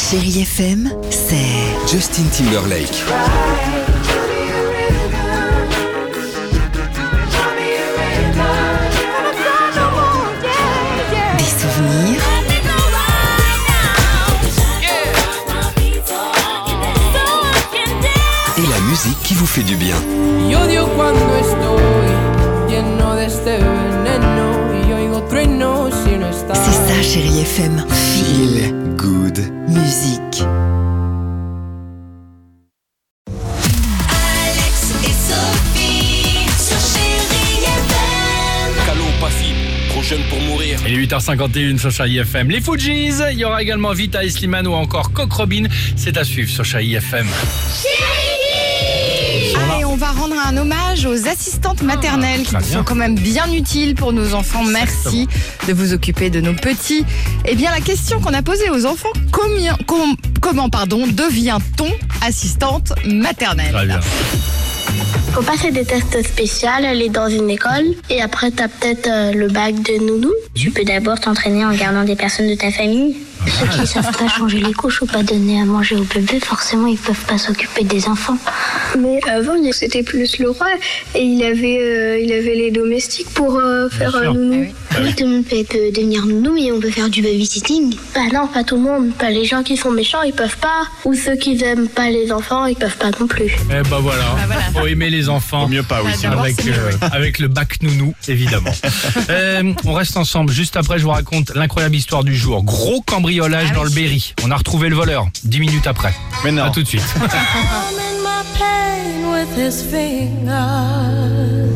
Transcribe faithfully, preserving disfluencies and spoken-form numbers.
Chérie F M, c'est Justin Timberlake. Des souvenirs. Et la musique qui vous fait du bien. C'est ça, Chérie F M. Feel good. Musique. Alex et Sophie sur Chérie F M. Calo, pas fibre, trop jeune pour mourir. Il est huit heures cinquante et une sur Chérie F M. Les Fujis, il y aura également Vita et Slimane ou encore Coq Robin. C'est à suivre sur Chérie F M. Allez, on va rendre un hommage aux assistantes maternelles qui très bien. sont quand même bien utiles pour nos enfants. Merci de vous occuper de nos petits. Eh bien, la question qu'on a posée aux enfants, combien, com- comment pardon, devient-on assistante maternelle? Très bien. Faut passer des tests spéciaux, aller dans une école et après t'as peut-être euh, le bac de nounou. Tu peux d'abord t'entraîner en gardant des personnes de ta famille. Ceux qui savent pas changer les couches ou pas donner à manger au bébé, forcément ils peuvent pas s'occuper des enfants. Mais avant c'était plus le roi et il avait, euh, il avait les domestiques pour euh, faire sûr. un nounou. Ah oui. Oui, tout le monde peut, peut devenir nounou, mais on peut faire du babysitting. Bah non, pas tout le monde. Pas les gens qui sont méchants, ils peuvent pas. Ou ceux qui aiment pas les enfants, ils peuvent pas non plus. Eh ben voilà, faut aimer les enfants. Mieux pas, oui. Ah, d'abord, Avec, c'est mieux, euh, avec le bac nounou, évidemment. Euh, on reste ensemble. Juste après, je vous raconte l'incroyable histoire du jour. Gros cambriolage Ah dans oui. le Berry. On a retrouvé le voleur. Dix minutes après. Mais non. À tout de suite. I'm in my pain with his fingers.